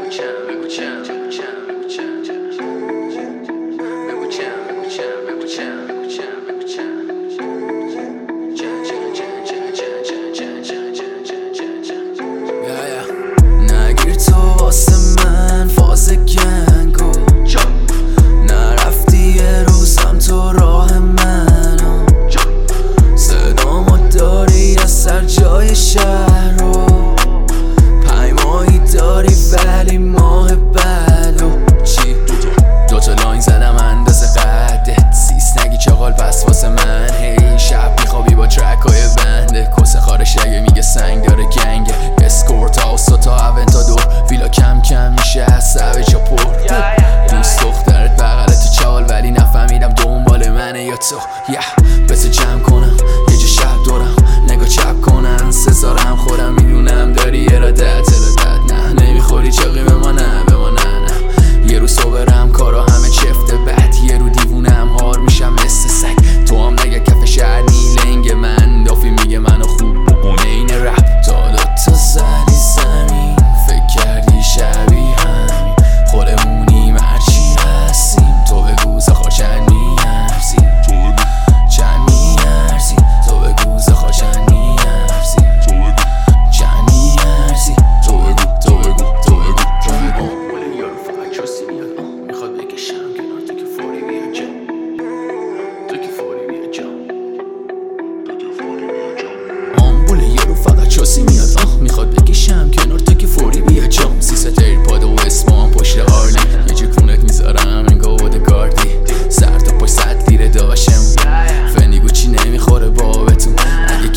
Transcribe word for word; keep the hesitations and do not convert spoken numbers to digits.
نگیر تو واسه من فاز گنگو نرفتی یه روزم تو راه منو صدامو داری از سر جای شهر رو پیمایی داری ولی ماه بلو چی؟ دوتا لاین زدم اندازه قدت سیس نگی چاقال پس واسه من هی شب میخوابی با ترک های بنده کسه خارش اگه میگه سنگ داره گنگه اسکورت هاوس و تا اونتادور ویلا کم کم میشه از سوه جا پر دوست دخترت بغل تو چال ولی نفهمیدم دنبال منه یا تو بس جمع کنم یه جا شب دورم نگاه چپ کنن سزارم خودم میدونم داری ارادت ارادت نه نمیخوری چاقی به ما نه به ما نه نه یه رو صبرم کارا همه چفته بد یه رو دیوونم هار میشم مثل سگ تو هم نگه کف شهر نیلنگ من دافی میگه منو خوب بقونه این رپ تا دوتا زدی زمین فکر کردی شبیه همین خودمونیم هرچی هستیم تو بگو زخوا چند میارزی چند میارزی تو بگو زخوا چند میارزی چند میارزی تو بگو تو بگو تو بگو تو بگو ولی یارو فقط چاسی میاد میخواد بکشم کنار تو که فوری بیا جا تو که فوری بیا جا تو که فوری بیا جا آمبول یارو فقط چاسی میاد میخواد بکشم کنار تو که فوری بیا جا سیست ایرپاد و اسمام پشت هارلی یه جا کونت میذارم انگاه بودگاردی سر تا پای صد لیره داشم فنیگو چی نمیخوره بابتون اگه